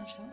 anschauen?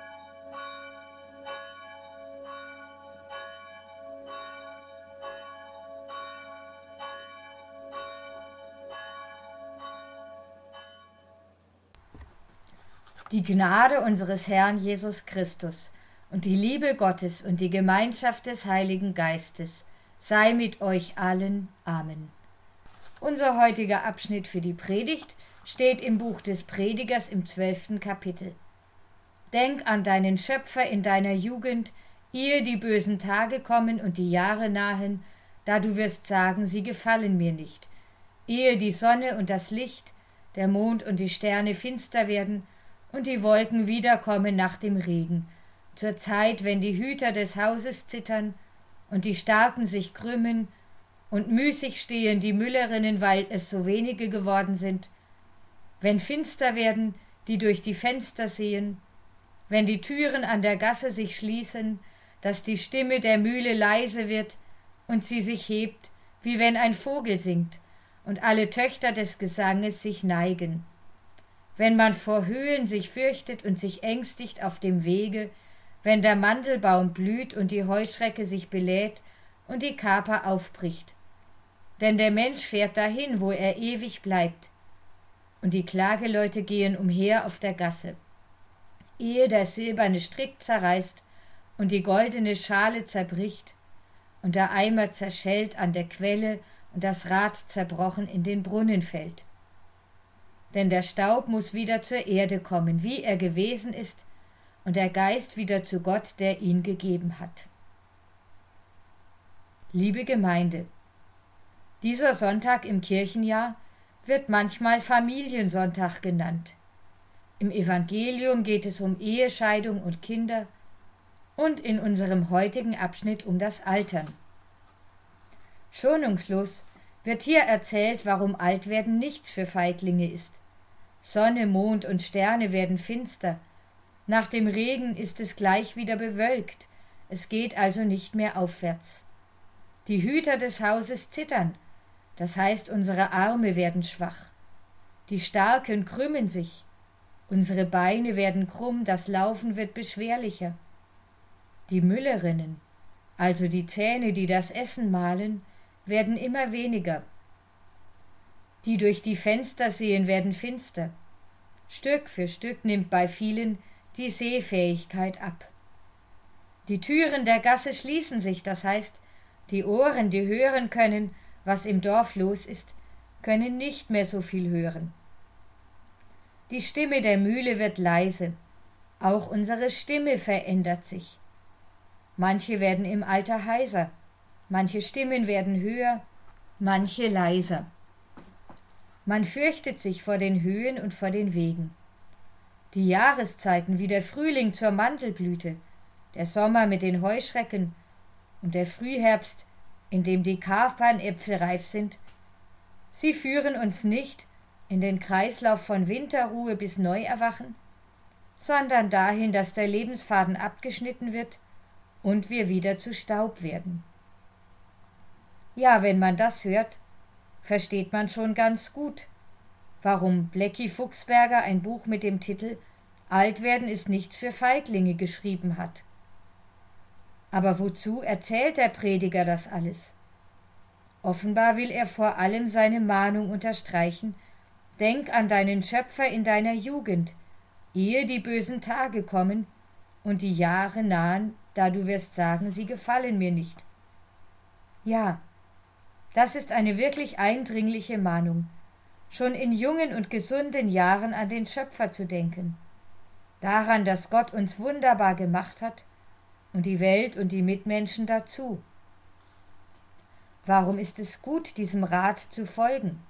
Die Gnade unseres Herrn Jesus Christus und die Liebe Gottes und die Gemeinschaft des Heiligen Geistes sei mit euch allen. Amen. Unser heutiger Abschnitt für die Predigt steht im Buch des Predigers im 12. Kapitel. Denk an deinen Schöpfer in deiner Jugend, ehe die bösen Tage kommen und die Jahre nahen, da du wirst sagen, sie gefallen mir nicht. Ehe die Sonne und das Licht, der Mond und die Sterne finster werden und die Wolken wiederkommen nach dem Regen, zur Zeit, wenn die Hüter des Hauses zittern und die Starken sich krümmen und müßig stehen die Müllerinnen, weil es so wenige geworden sind, wenn finster werden, die durch die Fenster sehen, wenn die Türen an der Gasse sich schließen, dass die Stimme der Mühle leise wird und sie sich hebt, wie wenn ein Vogel singt und alle Töchter des Gesanges sich neigen. Wenn man vor Höhen sich fürchtet und sich ängstigt auf dem Wege, wenn der Mandelbaum blüht und die Heuschrecke sich belädt und die Kaper aufbricht. Denn der Mensch fährt dahin, wo er ewig bleibt, und die Klageleute gehen umher auf der Gasse. Ehe der silberne Strick zerreißt und die goldene Schale zerbricht und der Eimer zerschellt an der Quelle und das Rad zerbrochen in den Brunnen fällt. Denn der Staub muss wieder zur Erde kommen, wie er gewesen ist, und der Geist wieder zu Gott, der ihn gegeben hat. Liebe Gemeinde, dieser Sonntag im Kirchenjahr wird manchmal Familiensonntag genannt. Im Evangelium geht es um Ehescheidung und Kinder und in unserem heutigen Abschnitt um das Altern. Schonungslos wird hier erzählt, warum Altwerden nichts für Feiglinge ist. Sonne, Mond und Sterne werden finster. Nach dem Regen ist es gleich wieder bewölkt. Es geht also nicht mehr aufwärts. Die Hüter des Hauses zittern. Das heißt, unsere Arme werden schwach. Die Starken krümmen sich. Unsere Beine werden krumm, das Laufen wird beschwerlicher. Die Müllerinnen, also die Zähne, die das Essen mahlen, werden immer weniger. Die durch die Fenster sehen, werden finster. Stück für Stück nimmt bei vielen die Sehfähigkeit ab. Die Türen der Gasse schließen sich, das heißt, die Ohren, die hören können, was im Dorf los ist, können nicht mehr so viel hören. Die Stimme der Mühle wird leise. Auch unsere Stimme verändert sich. Manche werden im Alter heiser, manche Stimmen werden höher, manche leiser. Man fürchtet sich vor den Höhen und vor den Wegen. Die Jahreszeiten wie der Frühling zur Mandelblüte, der Sommer mit den Heuschrecken und der Frühherbst, in dem die Kapernäpfel reif sind, sie führen uns nicht in den Kreislauf von Winterruhe bis Neuerwachen, sondern dahin, dass der Lebensfaden abgeschnitten wird und wir wieder zu Staub werden. Ja, wenn man das hört, versteht man schon ganz gut, warum Blecki Fuchsberger ein Buch mit dem Titel »Altwerden ist nichts für Feiglinge« geschrieben hat. Aber wozu erzählt der Prediger das alles? Offenbar will er vor allem seine Mahnung unterstreichen: Denk an deinen Schöpfer in deiner Jugend, ehe die bösen Tage kommen und die Jahre nahen, da du wirst sagen, sie gefallen mir nicht. Ja, das ist eine wirklich eindringliche Mahnung, schon in jungen und gesunden Jahren an den Schöpfer zu denken, daran, dass Gott uns wunderbar gemacht hat und die Welt und die Mitmenschen dazu. Warum ist es gut, diesem Rat zu folgen?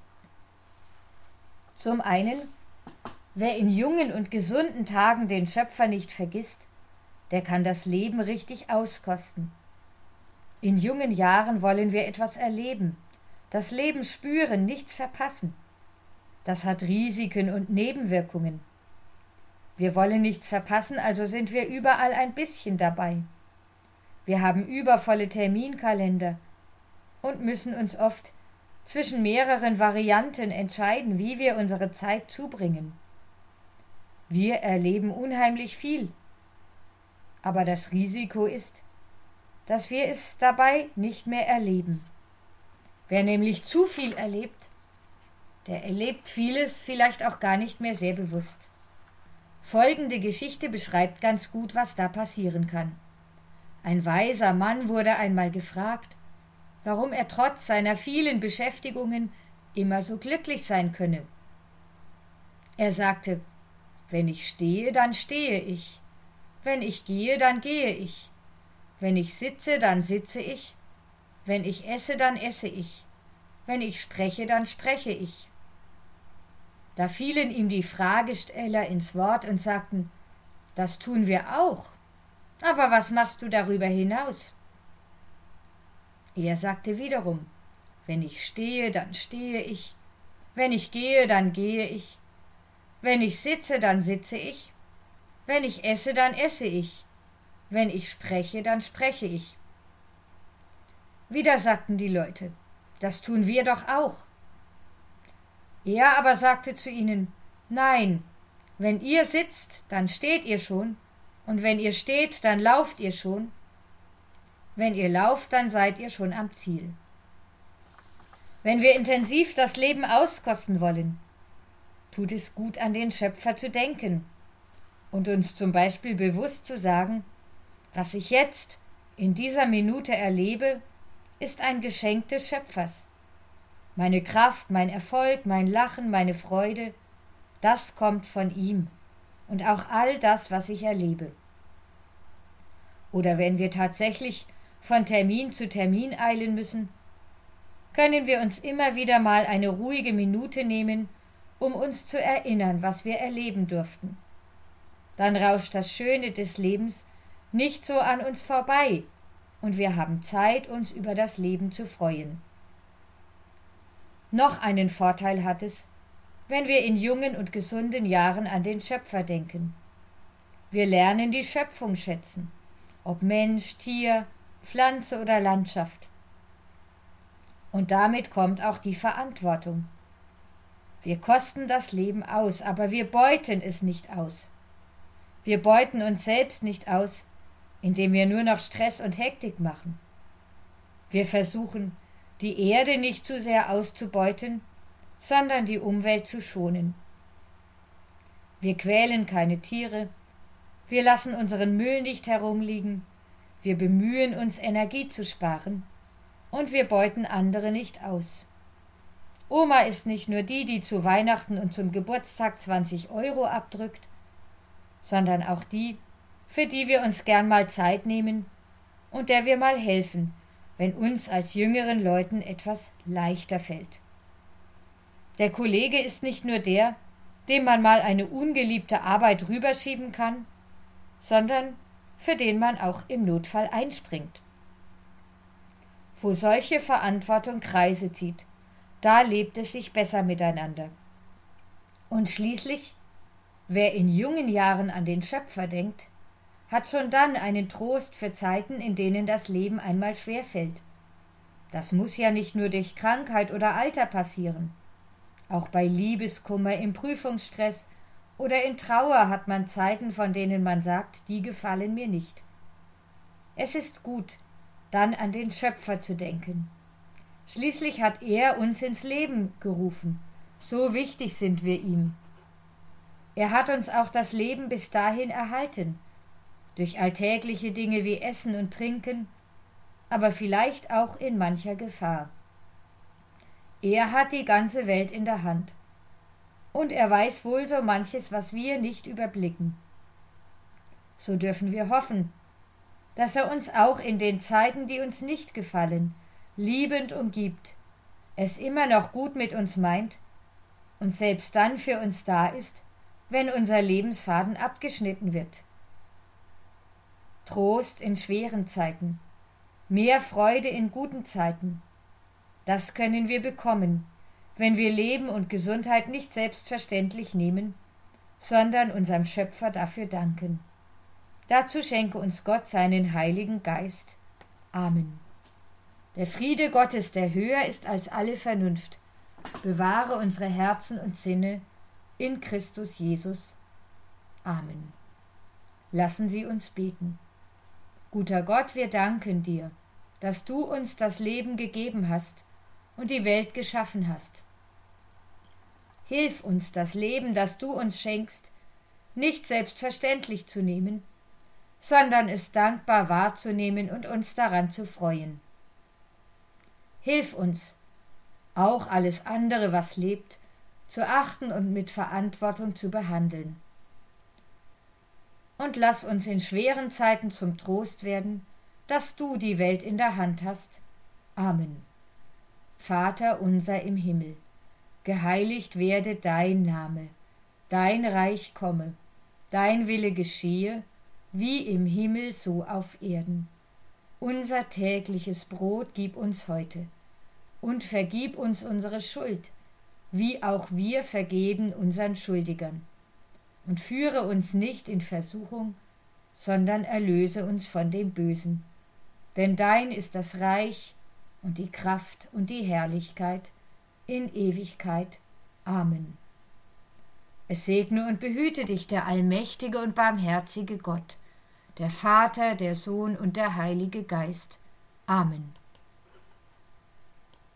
Zum einen, wer in jungen und gesunden Tagen den Schöpfer nicht vergisst, der kann das Leben richtig auskosten. In jungen Jahren wollen wir etwas erleben, das Leben spüren, nichts verpassen. Das hat Risiken und Nebenwirkungen. Wir wollen nichts verpassen, also sind wir überall ein bisschen dabei. Wir haben übervolle Terminkalender und müssen uns oft zwischen mehreren Varianten entscheiden, wie wir unsere Zeit zubringen. Wir erleben unheimlich viel. Aber das Risiko ist, dass wir es dabei nicht mehr erleben. Wer nämlich zu viel erlebt, der erlebt vieles vielleicht auch gar nicht mehr sehr bewusst. Folgende Geschichte beschreibt ganz gut, was da passieren kann. Ein weiser Mann wurde einmal gefragt, warum er trotz seiner vielen Beschäftigungen immer so glücklich sein könne. Er sagte: Wenn ich stehe, dann stehe ich. Wenn ich gehe, dann gehe ich. Wenn ich sitze, dann sitze ich. Wenn ich esse, dann esse ich. Wenn ich spreche, dann spreche ich. Da fielen ihm die Fragesteller ins Wort und sagten: Das tun wir auch. Aber was machst du darüber hinaus? Er sagte wiederum: Wenn ich stehe, dann stehe ich. Wenn ich gehe, dann gehe ich. Wenn ich sitze, dann sitze ich. Wenn ich esse, dann esse ich. Wenn ich spreche, dann spreche ich. Wieder sagten die Leute: Das tun wir doch auch. Er aber sagte zu ihnen: Nein, wenn ihr sitzt, dann steht ihr schon, und wenn ihr steht, dann lauft ihr schon. Wenn ihr lauft, dann seid ihr schon am Ziel. Wenn wir intensiv das Leben auskosten wollen, tut es gut, an den Schöpfer zu denken und uns zum Beispiel bewusst zu sagen: Was ich jetzt in dieser Minute erlebe, ist ein Geschenk des Schöpfers. Meine Kraft, mein Erfolg, mein Lachen, meine Freude, das kommt von ihm und auch all das, was ich erlebe. Oder wenn wir tatsächlich von Termin zu Termin eilen müssen, können wir uns immer wieder mal eine ruhige Minute nehmen, um uns zu erinnern, was wir erleben durften. Dann rauscht das Schöne des Lebens nicht so an uns vorbei und wir haben Zeit, uns über das Leben zu freuen. Noch einen Vorteil hat es, wenn wir in jungen und gesunden Jahren an den Schöpfer denken. Wir lernen die Schöpfung schätzen, ob Mensch, Tier, Pflanze oder Landschaft. Und damit kommt auch die Verantwortung. Wir kosten das Leben aus, aber wir beuten es nicht aus. Wir beuten uns selbst nicht aus, indem wir nur noch Stress und Hektik machen. Wir versuchen, die Erde nicht zu sehr auszubeuten, sondern die Umwelt zu schonen. Wir quälen keine Tiere, wir lassen unseren Müll nicht herumliegen, wir bemühen uns, Energie zu sparen und wir beuten andere nicht aus. Oma ist nicht nur die, die zu Weihnachten und zum Geburtstag 20 € abdrückt, sondern auch die, für die wir uns gern mal Zeit nehmen und der wir mal helfen, wenn uns als jüngeren Leuten etwas leichter fällt. Der Kollege ist nicht nur der, dem man mal eine ungeliebte Arbeit rüberschieben kann, sondern für den man auch im Notfall einspringt. Wo solche Verantwortung Kreise zieht, da lebt es sich besser miteinander. Und schließlich, wer in jungen Jahren an den Schöpfer denkt, hat schon dann einen Trost für Zeiten, in denen das Leben einmal schwerfällt. Das muss ja nicht nur durch Krankheit oder Alter passieren. Auch bei Liebeskummer, im Prüfungsstress oder in Trauer hat man Zeiten, von denen man sagt, die gefallen mir nicht. Es ist gut, dann an den Schöpfer zu denken. Schließlich hat er uns ins Leben gerufen. So wichtig sind wir ihm. Er hat uns auch das Leben bis dahin erhalten. Durch alltägliche Dinge wie Essen und Trinken, aber vielleicht auch in mancher Gefahr. Er hat die ganze Welt in der Hand. Und er weiß wohl so manches, was wir nicht überblicken. So dürfen wir hoffen, dass er uns auch in den Zeiten, die uns nicht gefallen, liebend umgibt, es immer noch gut mit uns meint und selbst dann für uns da ist, wenn unser Lebensfaden abgeschnitten wird. Trost in schweren Zeiten, mehr Freude in guten Zeiten. Das können wir bekommen, wenn wir Leben und Gesundheit nicht selbstverständlich nehmen, sondern unserem Schöpfer dafür danken. Dazu schenke uns Gott seinen Heiligen Geist. Amen. Der Friede Gottes, der höher ist als alle Vernunft, bewahre unsere Herzen und Sinne in Christus Jesus. Amen. Lassen Sie uns beten. Guter Gott, wir danken dir, dass du uns das Leben gegeben hast und die Welt geschaffen hast. Hilf uns, das Leben, das du uns schenkst, nicht selbstverständlich zu nehmen, sondern es dankbar wahrzunehmen und uns daran zu freuen. Hilf uns, auch alles andere, was lebt, zu achten und mit Verantwortung zu behandeln. Und lass uns in schweren Zeiten zum Trost werden, dass du die Welt in der Hand hast. Amen. Vater unser im Himmel, geheiligt werde dein Name, dein Reich komme, dein Wille geschehe, wie im Himmel so auf Erden. Unser tägliches Brot gib uns heute und vergib uns unsere Schuld, wie auch wir vergeben unseren Schuldigern. Und führe uns nicht in Versuchung, sondern erlöse uns von dem Bösen. Denn dein ist das Reich und die Kraft und die Herrlichkeit in Ewigkeit. Amen. Es segne und behüte dich der allmächtige und barmherzige Gott, der Vater, der Sohn und der Heilige Geist. Amen.